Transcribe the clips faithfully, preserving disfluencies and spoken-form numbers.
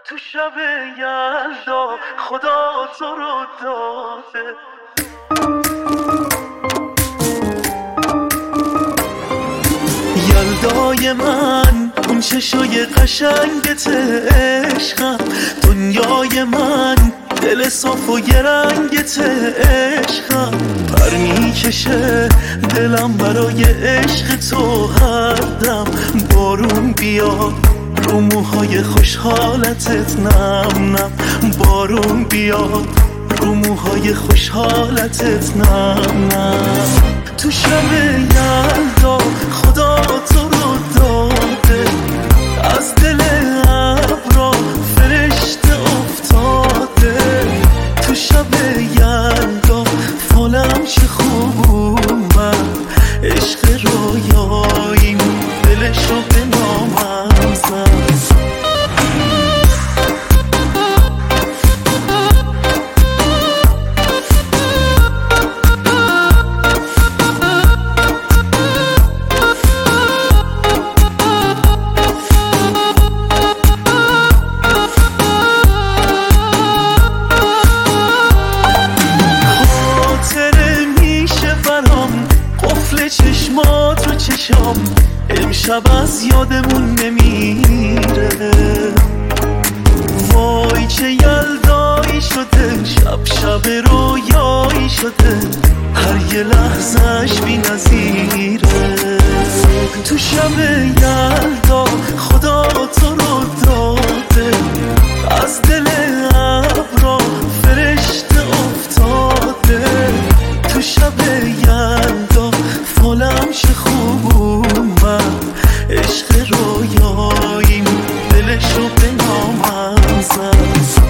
تو شب یلدا خدا تو رو داده. یلدای من اون چشای قشنگت عشقم، دنیای من دل صاف و گرنگت عشقم. پر میکشه دلم برای عشق تو هر دم، بارون بیاد رو موهای خوشحالتت نم نم، بارون بیاد رو موهای خوشحالتت نم نم. تو شب یلدا خدا تو رو داده، از دل ابرا فرشته افتاده. تو شب یلدا فالم چه خوب اومد، عشق رویاییم دلشو به نامم زد. چشمات رو چشام امشب از یادمون نمیره، وای چه یلدایی شده، شب شب رویایی شده، هر یه لحظش بی نظیره. تو شب یلدا خدا تو رو داده، از دل ابرا فرشته افتاده. تو شب یلدا فالم چه خوب اومد، عشق رویاییم دلشو به نامم زد.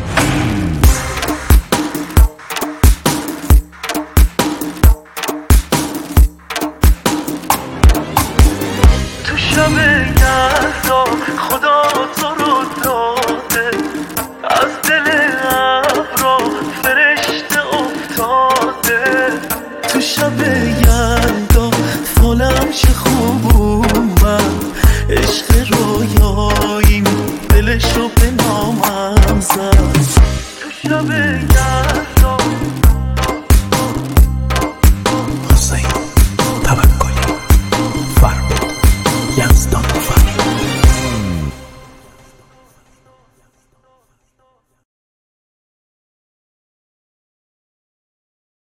تو شب یلدا خدا تو رو داده، از دل ابرا فرشته افتاده. تو شب یلدا فالم چه خوب اومد، عشق